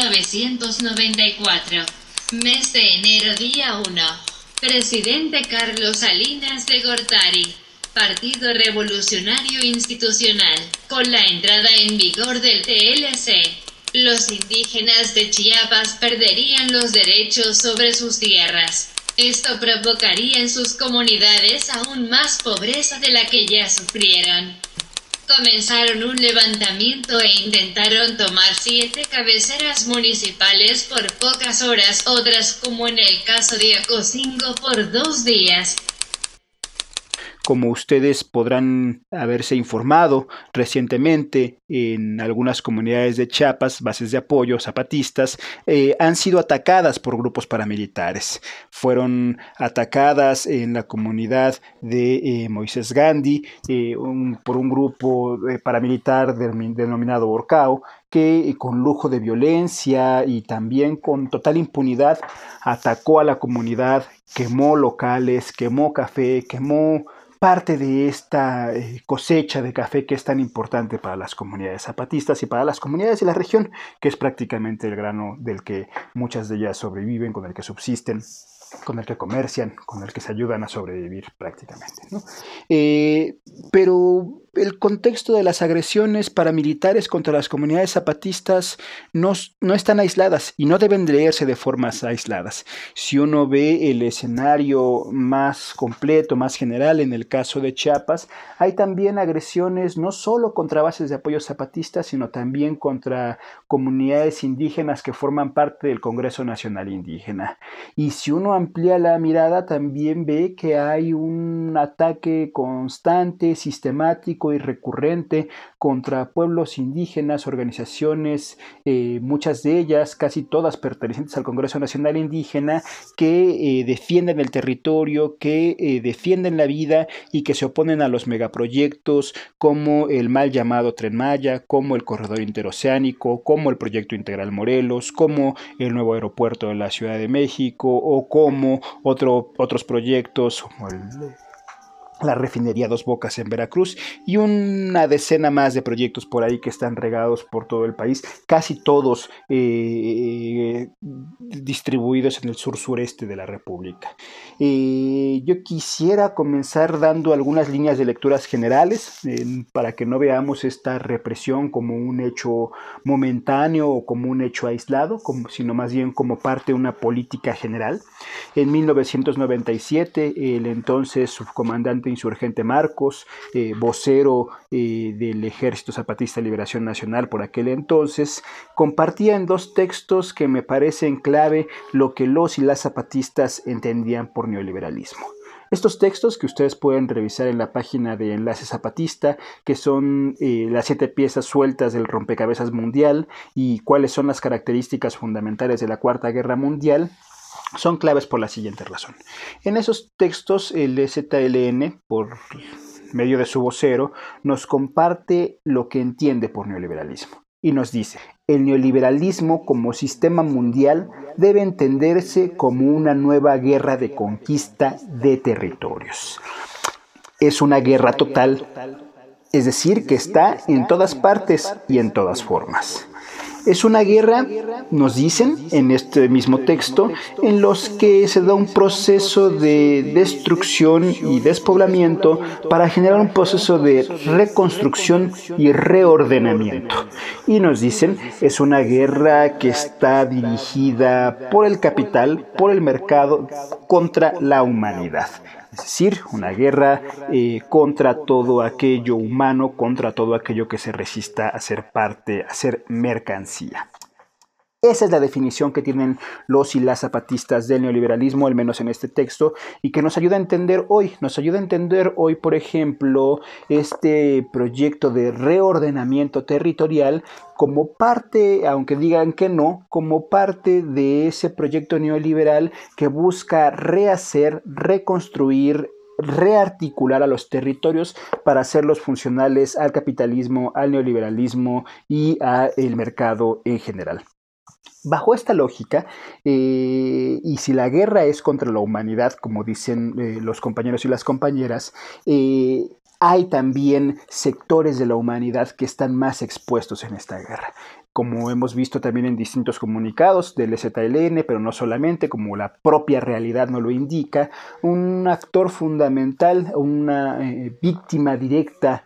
1994, mes de enero, día 1. Presidente Carlos Salinas de Gortari, Partido Revolucionario Institucional. Con la entrada en vigor del TLC, los indígenas de Chiapas perderían los derechos sobre sus tierras. Esto provocaría en sus comunidades aún más pobreza de la que ya sufrieron. Comenzaron un levantamiento e intentaron tomar 7 cabeceras municipales por pocas horas, otras como en el caso de Acocingo por 2 días. Como ustedes podrán haberse informado recientemente, en algunas comunidades de Chiapas, bases de apoyo zapatistas han sido atacadas por grupos paramilitares. Fueron atacadas en la comunidad de Moisés Gandhi por un grupo paramilitar denominado Orcao, que con lujo de violencia y también con total impunidad atacó a la comunidad, quemó locales, quemó café, quemó parte de esta cosecha de café que es tan importante para las comunidades zapatistas y para las comunidades de la región, que es prácticamente el grano del que muchas de ellas sobreviven, con el que subsisten. con el que comercian, con el que se ayudan a sobrevivir prácticamente, ¿no? Pero el contexto de las agresiones paramilitares contra las comunidades zapatistas no están aisladas y no deben leerse de formas aisladas. Si uno ve el escenario más completo, más general, en el caso de Chiapas, hay también agresiones no solo contra bases de apoyo zapatistas, sino también contra comunidades indígenas que forman parte del Congreso Nacional Indígena. Y si uno amplía la mirada, también ve que hay un ataque constante, sistemático y recurrente contra pueblos indígenas, organizaciones, muchas de ellas, casi todas pertenecientes al Congreso Nacional Indígena, que defienden el territorio, que defienden la vida y que se oponen a los megaproyectos como el mal llamado Tren Maya, como el Corredor Interoceánico, como el Proyecto Integral Morelos, como el nuevo aeropuerto de la Ciudad de México o como otros proyectos como la refinería Dos Bocas en Veracruz y una decena más de proyectos por ahí que están regados por todo el país, casi todos distribuidos en el sur-sureste de la República. Yo quisiera comenzar dando algunas líneas de lecturas generales para que no veamos esta represión como un hecho momentáneo o como un hecho aislado, sino más bien como parte de una política general. En 1997, el entonces subcomandante insurgente Marcos, vocero del Ejército Zapatista de Liberación Nacional por aquel entonces, compartía en 2 textos que me parecen clave lo que los y las zapatistas entendían por neoliberalismo. Estos textos que ustedes pueden revisar en la página de Enlace Zapatista, que son las 7 piezas sueltas del rompecabezas mundial y cuáles son las características fundamentales de la Cuarta Guerra Mundial, son claves por la siguiente razón. En esos textos, el EZLN, por medio de su vocero, nos comparte lo que entiende por neoliberalismo. Y nos dice: el neoliberalismo como sistema mundial debe entenderse como una nueva guerra de conquista de territorios. Es una guerra total, es decir, que está en todas partes y en todas formas. Es una guerra, nos dicen en este mismo texto, en los que se da un proceso de destrucción y despoblamiento para generar un proceso de reconstrucción y reordenamiento. Y nos dicen, es una guerra que está dirigida por el capital, por el mercado, contra la humanidad. Es decir, una guerra contra todo aquello humano, contra todo aquello que se resista a ser parte, a ser mercancía. Esa es la definición que tienen los y las zapatistas del neoliberalismo, al menos en este texto, y que nos ayuda a entender hoy. Nos ayuda a entender hoy, por ejemplo, este proyecto de reordenamiento territorial como parte, aunque digan que no, como parte de ese proyecto neoliberal que busca rehacer, reconstruir, rearticular a los territorios para hacerlos funcionales al capitalismo, al neoliberalismo y al mercado en general. Bajo esta lógica, y si la guerra es contra la humanidad, como dicen los compañeros y las compañeras, hay también sectores de la humanidad que están más expuestos en esta guerra. Como hemos visto también en distintos comunicados del EZLN, pero no solamente, como la propia realidad nos lo indica, un actor fundamental, una víctima directa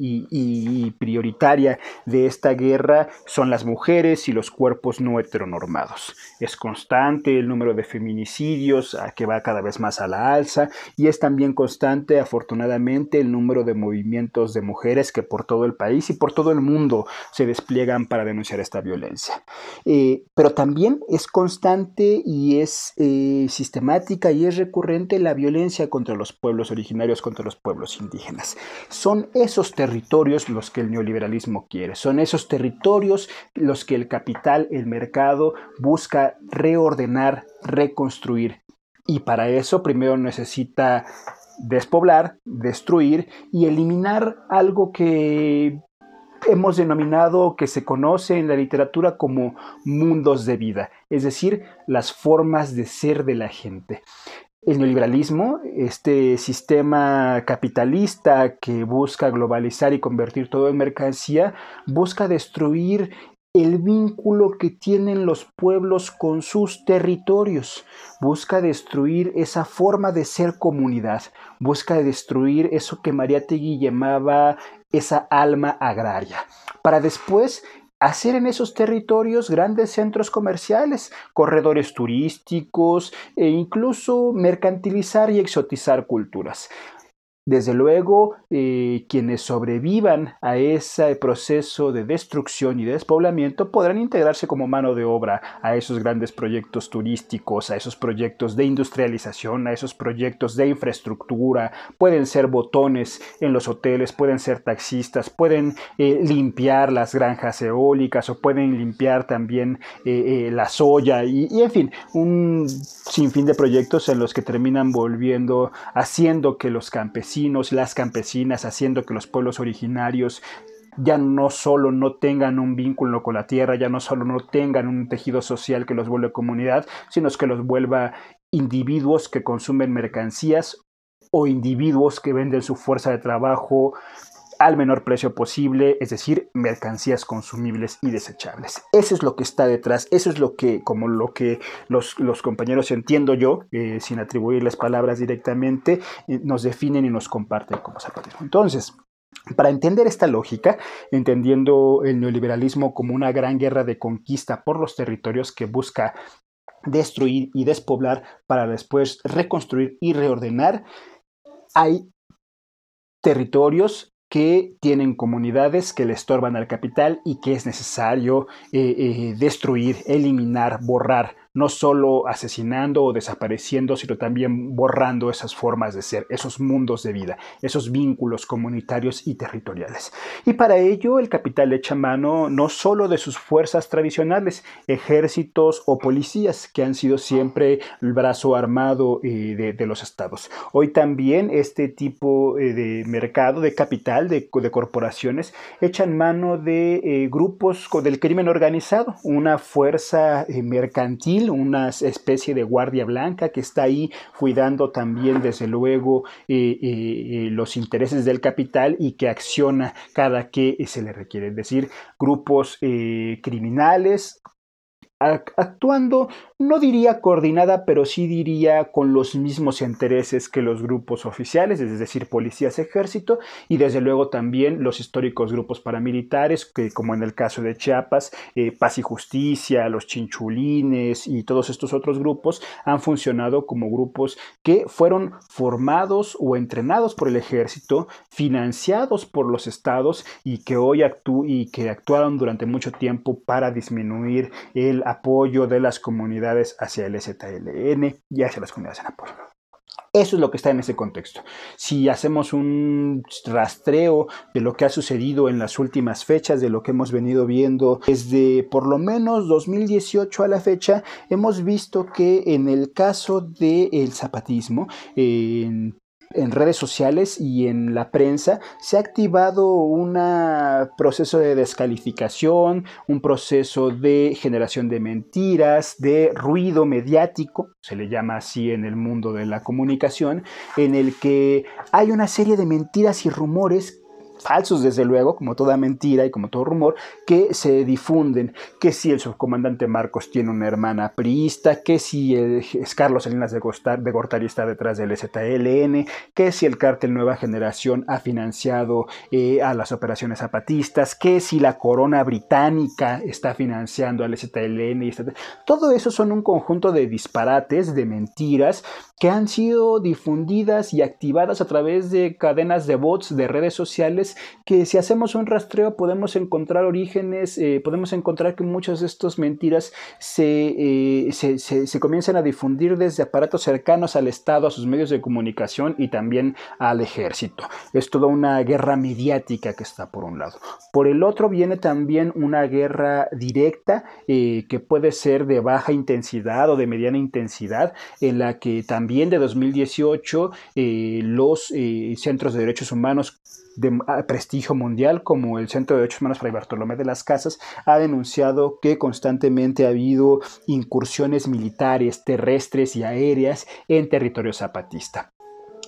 y prioritaria de esta guerra son las mujeres y los cuerpos no heteronormados. Es constante el número de feminicidios que va cada vez más a la alza y es también constante, afortunadamente, el número de movimientos de mujeres que por todo el país y por todo el mundo se despliegan para denunciar esta violencia. Pero también es constante y es sistemática y es recurrente la violencia contra los pueblos originarios, contra los pueblos indígenas. Son esos territorios los que el neoliberalismo quiere, son esos territorios los que el capital, el mercado, busca reordenar, reconstruir. Y para eso primero necesita despoblar, destruir y eliminar algo que hemos denominado, que se conoce en la literatura como mundos de vida, es decir, las formas de ser de la gente. El neoliberalismo, este sistema capitalista que busca globalizar y convertir todo en mercancía, busca destruir el vínculo que tienen los pueblos con sus territorios, busca destruir esa forma de ser comunidad, busca destruir eso que Mariátegui llamaba esa alma agraria, para después hacer en esos territorios grandes centros comerciales, corredores turísticos e incluso mercantilizar y exotizar culturas. Desde luego, quienes sobrevivan a ese proceso de destrucción y despoblamiento podrán integrarse como mano de obra a esos grandes proyectos turísticos, a esos proyectos de industrialización, a esos proyectos de infraestructura. Pueden ser botones en los hoteles, pueden ser taxistas, pueden limpiar las granjas eólicas o pueden limpiar también la soya y en fin, un sinfín de proyectos en los que terminan haciendo que los campesinos, las campesinas, haciendo que los pueblos originarios ya no solo no tengan un vínculo con la tierra, ya no solo no tengan un tejido social que los vuelva comunidad, sino que los vuelva individuos que consumen mercancías o individuos que venden su fuerza de trabajo al menor precio posible, es decir, mercancías consumibles y desechables. Eso es lo que está detrás, eso es lo que los compañeros, entiendo yo, sin atribuirles palabras directamente, nos definen y nos comparten como zapatismo. Entonces, para entender esta lógica, entendiendo el neoliberalismo como una gran guerra de conquista por los territorios que busca destruir y despoblar para después reconstruir y reordenar, hay territorios que tienen comunidades que le estorban al capital y que es necesario destruir, eliminar, borrar, no solo asesinando o desapareciendo, sino también borrando esas formas de ser, esos mundos de vida, esos vínculos comunitarios y territoriales. Y para ello el capital echa mano no solo de sus fuerzas tradicionales, ejércitos o policías, que han sido siempre el brazo armado de los estados. Hoy también este tipo de mercado, de capital, de corporaciones, echan mano de grupos del crimen organizado, una fuerza mercantil, una especie de guardia blanca que está ahí cuidando también, desde luego, los intereses del capital y que acciona cada que se le requiere. Es decir, grupos criminales actuando, no diría coordinada, pero sí diría con los mismos intereses que los grupos oficiales, es decir, policías, ejército, y desde luego también los históricos grupos paramilitares, que como en el caso de Chiapas, Paz y Justicia, los Chinchulines y todos estos otros grupos han funcionado como grupos que fueron formados o entrenados por el ejército, financiados por los estados y que hoy actuaron durante mucho tiempo para disminuir el apoyo de las comunidades hacia el EZLN y hacia las comunidades en apoyo. Eso es lo que está en ese contexto. Si hacemos un rastreo de lo que ha sucedido en las últimas fechas, de lo que hemos venido viendo desde por lo menos 2018 a la fecha, hemos visto que en el caso del zapatismo, en redes sociales y en la prensa se ha activado un proceso de descalificación, un proceso de generación de mentiras, de ruido mediático, se le llama así en el mundo de la comunicación, en el que hay una serie de mentiras y rumores falsos, desde luego, como toda mentira y como todo rumor, que se difunden, que si el subcomandante Marcos tiene una hermana priista, que si Carlos Salinas de Gortari está detrás del EZLN, que si el cártel Nueva Generación ha financiado a las operaciones zapatistas, que si la corona británica está financiando al EZLN, todo eso son un conjunto de disparates, de mentiras, que han sido difundidas y activadas a través de cadenas de bots, de redes sociales, que si hacemos un rastreo podemos encontrar orígenes, podemos encontrar que muchas de estas mentiras se comienzan a difundir desde aparatos cercanos al Estado, a sus medios de comunicación y también al ejército. Es toda una guerra mediática que está por un lado. Por el otro viene también una guerra directa que puede ser de baja intensidad o de mediana intensidad, en la que también de 2018 los centros de derechos humanos de prestigio mundial, como el Centro de Derechos Humanos Fray Bartolomé de las Casas, ha denunciado que constantemente ha habido incursiones militares, terrestres y aéreas en territorio zapatista.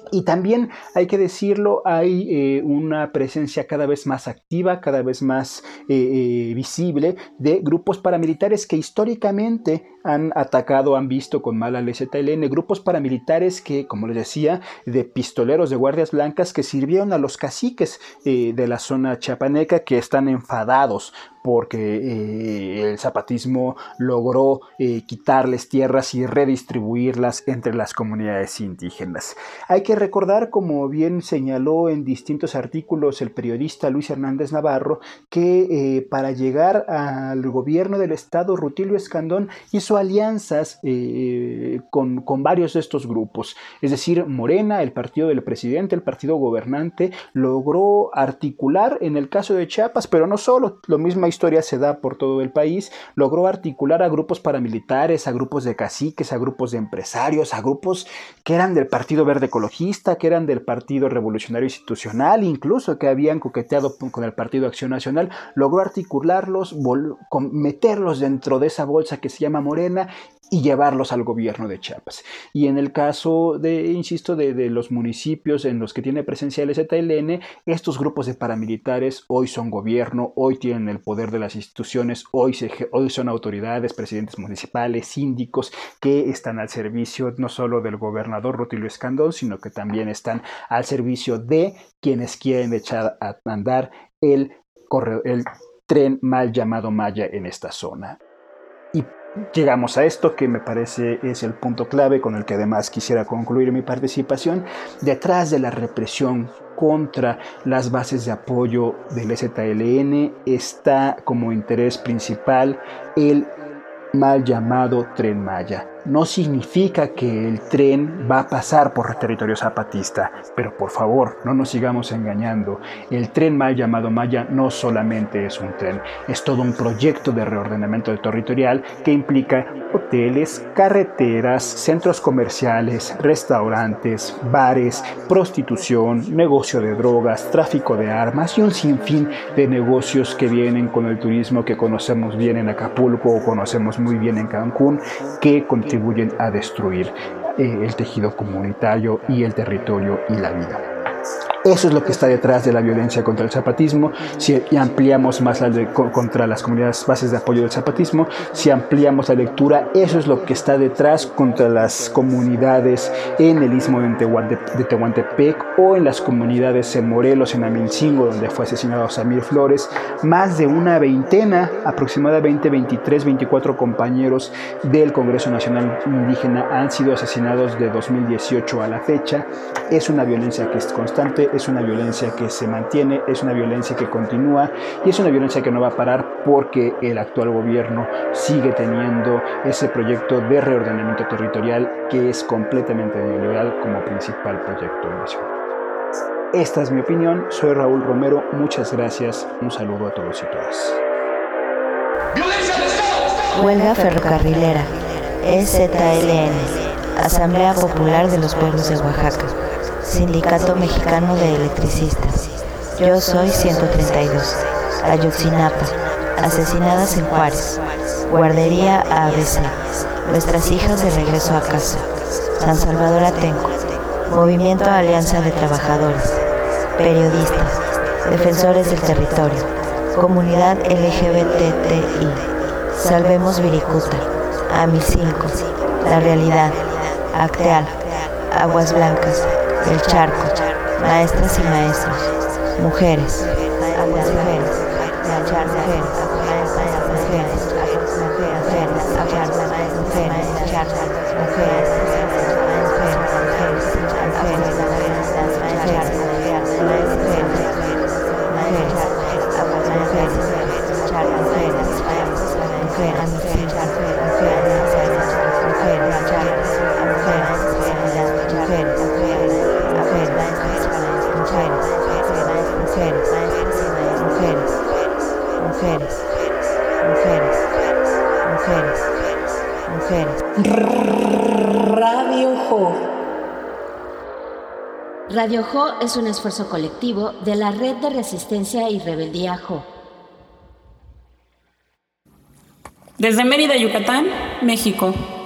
Y también, hay que decirlo, hay una presencia cada vez más activa, cada vez más visible de grupos paramilitares que históricamente han atacado, han visto con mal al EZLN, grupos paramilitares que, como les decía, de pistoleros, de guardias blancas que sirvieron a los caciques de la zona chiapaneca, que están enfadados porque el zapatismo logró quitarles tierras y redistribuirlas entre las comunidades indígenas. Hay que recordar, como bien señaló en distintos artículos el periodista Luis Hernández Navarro, que para llegar al gobierno del estado, Rutilio Escandón hizo alianzas con varios de estos grupos. Es decir, Morena, el partido del presidente, el partido gobernante, logró articular, en el caso de Chiapas, pero no solo, la misma historia se da por todo el país, logró articular a grupos paramilitares, a grupos de caciques, a grupos de empresarios, a grupos que eran del Partido Verde Ecologista, que eran del Partido Revolucionario Institucional, incluso que habían coqueteado con el Partido Acción Nacional. Logró articularlos, meterlos dentro de esa bolsa que se llama Morena y llevarlos al gobierno de Chiapas. Y en el caso de los municipios en los que tiene presencia el EZLN, estos grupos de paramilitares hoy son gobierno, hoy tienen el poder de las instituciones, hoy son autoridades, presidentes municipales, síndicos, que están al servicio no solo del gobernador Rutilio Escandón, sino que también están al servicio de quienes quieren echar a andar el tren mal llamado Maya en esta zona. Y llegamos a esto que me parece es el punto clave con el que además quisiera concluir mi participación. Detrás de la represión contra las bases de apoyo del EZLN está como interés principal el mal llamado Tren Maya. No significa que el tren va a pasar por territorio zapatista, pero por favor, no nos sigamos engañando. El tren mal llamado Maya no solamente es un tren, es todo un proyecto de reordenamiento territorial que implica hoteles, carreteras, centros comerciales, restaurantes, bares, prostitución, negocio de drogas, tráfico de armas y un sinfín de negocios que vienen con el turismo que conocemos bien en Acapulco o conocemos muy bien en Cancún, que contribuyen a destruir el tejido comunitario y el territorio y la vida. Eso es lo que está detrás de la violencia contra el zapatismo. Si ampliamos más contra las comunidades bases de apoyo del zapatismo, si ampliamos la lectura, eso es lo que está detrás contra las comunidades en el istmo de Tehuantepec o en las comunidades en Morelos, en Amilcingo, donde fue asesinado Samir Flores. Más de una veintena, aproximadamente 23, 24 compañeros del Congreso Nacional Indígena han sido asesinados de 2018 a la fecha. Es una violencia que es constante, es una violencia que se mantiene, es una violencia que continúa y es una violencia que no va a parar porque el actual gobierno sigue teniendo ese proyecto de reordenamiento territorial que es completamente neoliberal como principal proyecto nacional. Esta es mi opinión, soy Raúl Romero, muchas gracias, un saludo a todos y todas. Huelga ferrocarrilera, EZLN, Asamblea Popular de los Pueblos de Oaxaca, Sindicato Mexicano de Electricistas. Yo soy 132. Ayotzinapa. Asesinadas en Juárez. Guardería ABC. Nuestras hijas de regreso a casa. San Salvador Atenco. Movimiento Alianza de Trabajadores. Periodistas. Defensores del territorio. Comunidad LGBTI. Salvemos Viricuta. AMI5. La Realidad. Acteal. Aguas Blancas. El Charco, maestras y maestros, mujeres, aguas mujeres, el Charco, mujeres, mujeres, Radio Jo. Radio Jo es un esfuerzo colectivo de la Red de Resistencia y Rebeldía Jo. Desde Mérida, Yucatán, México.